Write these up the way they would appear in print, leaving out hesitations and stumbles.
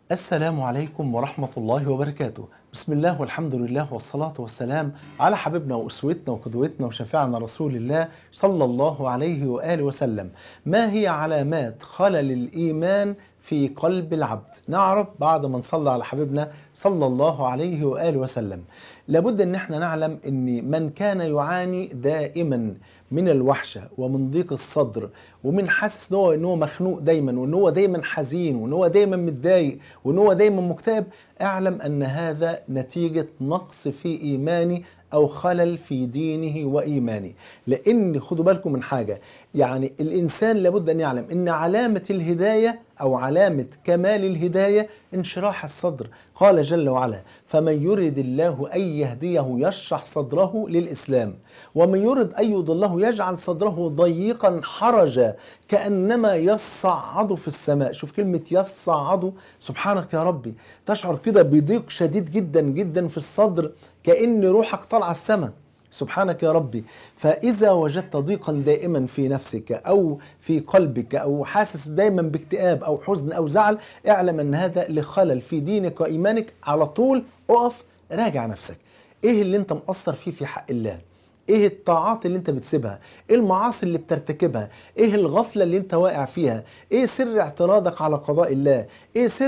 السلام عليكم ورحمة الله وبركاته. بسم الله والحمد لله والصلاة والسلام على حبيبنا وأسوتنا وقدوتنا وشفيعنا رسول الله صلى الله عليه وآله وسلم. ما هي علامات خلل الإيمان في قلب العبد؟ نعرف بعد ما نصلي على حبيبنا صلى الله عليه وآله وسلم. لابد ان احنا نعلم ان من كان يعاني دائما من الوحشة ومن ضيق الصدر ومن حاسس ان هو مخنوق دايما وان هو دايما حزين وان هو دايما متضايق وان هو دايما مكتئب، اعلم ان هذا نتيجة نقص في ايمانه او خلل في دينه وايمانه. لان خدوا بالكم من حاجة، يعني الانسان لابد ان يعلم ان علامة الهداية او علامة كمال الهداية انشراح الصدر. قال جل وعلا: فمن يرد الله ان يهديه يشرح صدره للاسلام ومن يرد ان يضله يجعل صدره ضيقا حرجا كانما يصعد في السماء. شوف كلمة يصعد، سبحانك يا ربي، تشعر كده بضيق شديد جدا جدا في الصدر كأن روحك طالعه السماء. سبحانك يا ربي. فإذا وجدت ضيقا دائما في نفسك أو في قلبك أو حاسس دايما باكتئاب أو حزن أو زعل، اعلم أن هذا لخلل في دينك وإيمانك. على طول اقف راجع نفسك. إيه اللي أنت مقصر فيه في حق الله؟ ايه الطاعات اللي انت بتسيبها؟ ايه المعاصي اللي بترتكبها؟ ايه الغفلة اللي انت واقع فيها؟ ايه سر اعتراضك على قضاء الله؟ ايه سر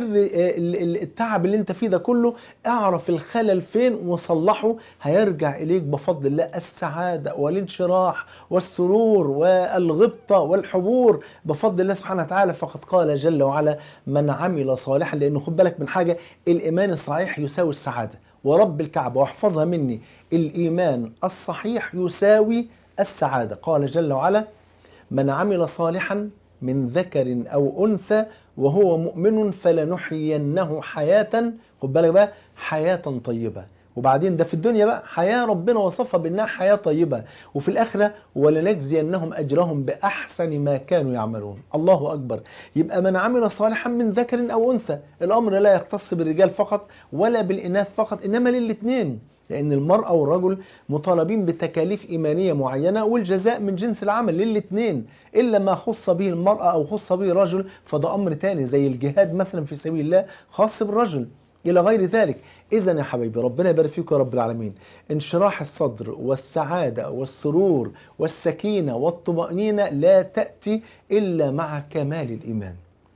التعب اللي انت فيه ده كله؟ اعرف الخلل فين وصلحه، هيرجع اليك بفضل الله السعادة والانشراح والسرور والغبطة والحبور بفضل الله سبحانه وتعالى. فقد قال جل وعلا: من عمل صالحا. لانه خد بالك من حاجة، الايمان الصحيح يساوي السعادة، ورب الكعبة واحفظها مني: الإيمان الصحيح يساوي السعادة. قال جل وعلا: من عمل صالحا من ذكر أو أنثى وهو مؤمن فلنحيينه حياة، خد بالك بقى، حياة طيبة. وبعدين ده في الدنيا بقى حياة ربنا وصفها بأنها حياة طيبة، وفي الآخرة ولنجزينهم أجرهم بأحسن ما كانوا يعملون. الله أكبر. يبقى من عمل صالحا من ذكر أو أنثى، الأمر لا يختص بالرجال فقط ولا بالإناث فقط، إنما للاتنين، لأن المرأة والرجل مطالبين بتكاليف إيمانية معينة والجزاء من جنس العمل للاتنين. إلا ما خص به المرأة أو خص به الرجل فده أمر تاني، زي الجهاد مثلا في سبيل الله خاص بالرجل إلى غير ذلك. إذا يا حبيبي، ربنا يبارك فيك يا رب العالمين، انشراح الصدر والسعادة والسرور والسكينة والطمأنينة لا تأتي إلا مع كمال الإيمان.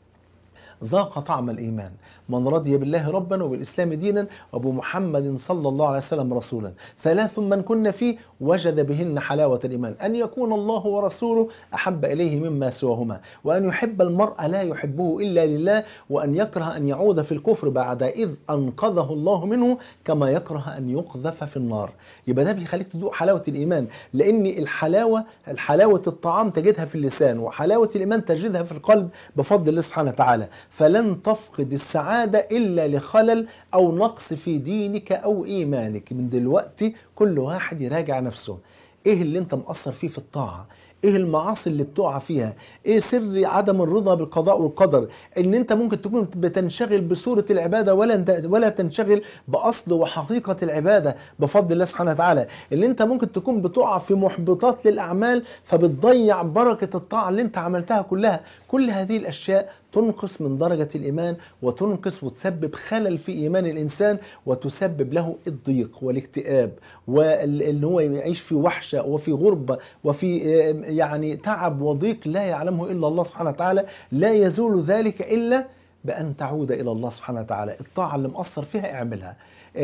ذاق طعم الإيمان من رضي بالله ربا وبالإسلام دينا وبمحمد صلى الله عليه وسلم رسولا. ثلاث من كن فيه وجد بهن حلاوة الإيمان: أن يكون الله ورسوله أحب إليه مما سواهما، وأن يحب المرء لا يحبه إلا لله، وأن يكره أن يعود في الكفر بعد إذ أنقذه الله منه، كما يكره أن يقذف في النار. يبقى ده بيخليك تذوق حلاوة الإيمان، لأن الحلاوة الطعام تجدها في اللسان، وحلاوة الإيمان تجدها في القلب بفضل الله سبحانه وتعالى. فلن تفقد السعادة إلا لخلل أو نقص في دينك أو إيمانك. من دلوقتي كل واحد يراجع نفسه، إيه اللي أنت مقصر فيه في الطاعة؟ ايه المعاصي اللي بتقع فيها؟ ايه سر عدم الرضا بالقضاء والقدر؟ ان انت ممكن تكون بتنشغل بصورة العبادة ولا تنشغل باصل وحقيقة العبادة بفضل الله سبحانه وتعالى. اللي انت ممكن تكون بتقع في محبطات للاعمال فبتضيع بركة الطاعة اللي انت عملتها كلها. كل هذه الاشياء تنقص من درجة الإيمان وتنقص وتسبب خلل في إيمان الإنسان، وتسبب له الضيق والاكتئاب، وأن هو يعيش في وحشة وفي غربة وفي يعني تعب وضيق لا يعلمه إلا الله سبحانه وتعالى. لا يزول ذلك إلا بأن تعود إلى الله سبحانه وتعالى. الطاعة اللي مقصر فيها اعملها.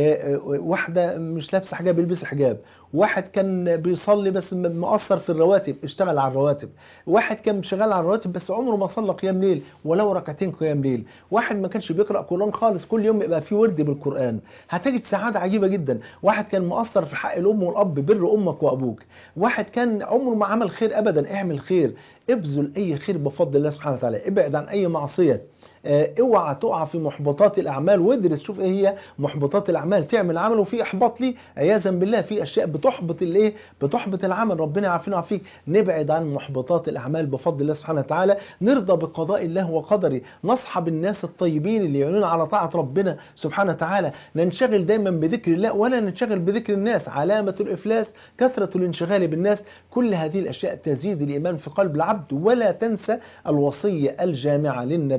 واحدة مش لابسة حجاب يلبس حجاب. واحد كان بيصلي بس مقصر في الرواتب اشتغل على الرواتب. واحد كان شغال على الرواتب بس عمره ما صلى قيام ليل ولو ركعتين قيام ليل. واحد ما كانش بيقرأ قرآن خالص، كل يوم يبقى فيه ورد بالقرآن، هتجد سعادة عجيبة جدا. واحد كان مقصر في حق الأم والأب، بر أمك وأبوك. واحد كان عمره ما عمل خير أبدا، اعمل خير، ابذل أي خير بفضل الله سبحانه وتعالى، ابعد عن أي معصية. اوعى تقع في محبطات الاعمال، وادرس شوف ايه هي محبطات الاعمال. تعمل عمل وفي احباط ليه عياذا بالله، في اشياء بتحبط الايه، بتحبط العمل. ربنا يعافينا ويعافيك. نبعد عن محبطات الاعمال بفضل الله سبحانه وتعالى، نرضى بقضاء الله وقدره، نصحب الناس الطيبين اللي يعينون على طاعه ربنا سبحانه وتعالى، ننشغل دايما بذكر الله ولا ننشغل بذكر الناس. علامه الافلاس كثره الانشغال بالناس. كل هذه الاشياء تزيد الايمان في قلب العبد. ولا تنسى الوصيه الجامعه للنبي صلى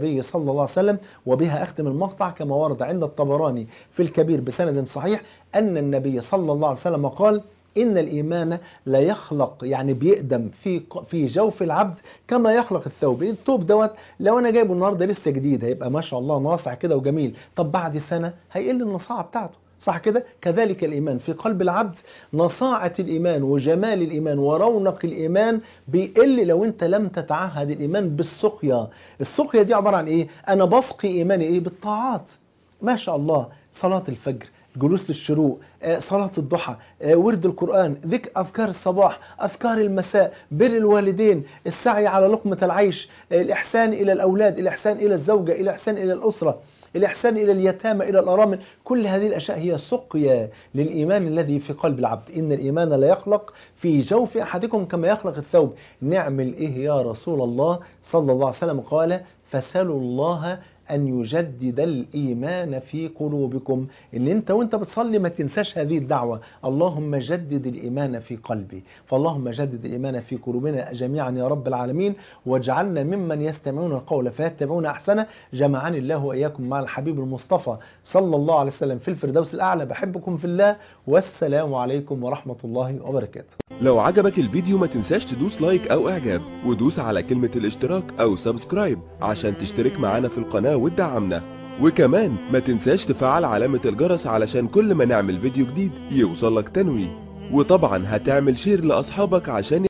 الله عليه وسلم. وبها أختم المقطع كما ورد عند الطبراني في الكبير بسند صحيح أن النبي صلى الله عليه وسلم قال إن الإيمان لا يخلق، يعني بيقدم في جوف العبد كما يخلق الثوب. الثوب دوت لو أنا جايبه النهارده لسه جديد هيبقى ما شاء الله ناصع كده وجميل، طب بعد سنة هيقل النصاعة بتاعته، صح كده؟ كذلك الإيمان في قلب العبد، نصاعة الإيمان وجمال الإيمان ورونق الإيمان بيقل لو أنت لم تتعهد الإيمان بالسقيا. السقيا دي عبارة عن إيه؟ أنا بسقي إيماني إيه؟ بالطاعات. ما شاء الله، صلاة الفجر، جلوس الشروق، صلاة الضحى، ورد القرآن، ذكر أذكار الصباح، أذكار المساء، بر الوالدين، السعي على لقمة العيش، الإحسان إلى الأولاد، الإحسان إلى الزوجة، الإحسان إلى الأسرة، الإحسان إلى اليتامى، إلى الأرامل. كل هذه الأشياء هي سقيا للإيمان الذي في قلب العبد. إن الإيمان لا يخلق في جوف أحدكم كما يخلق الثوب. نعمل إيه يا رسول الله صلى الله عليه وسلم؟ قال فسلوا الله أن يجدد الإيمان في قلوبكم. إن أنت وأنت بتصلي ما تنساش هذه الدعوة، اللهم جدد الإيمان في قلبي. فاللهم جدد الإيمان في قلوبنا جميعا يا رب العالمين، واجعلنا ممن يستمعون القول فيتبعون أحسنه. جمعني الله وإياكم مع الحبيب المصطفى صلى الله عليه وسلم في الفردوس الأعلى. بحبكم في الله، والسلام عليكم ورحمة الله وبركاته. لو عجبك الفيديو ما تنساش تدوس لايك او اعجاب، ودوس على كلمة الاشتراك او سبسكرايب عشان تشترك معانا في القناة وتدعمنا. وكمان ما تنساش تفعل علامة الجرس علشان كل ما نعمل فيديو جديد يوصلك تنويه. وطبعا هتعمل شير لاصحابك عشان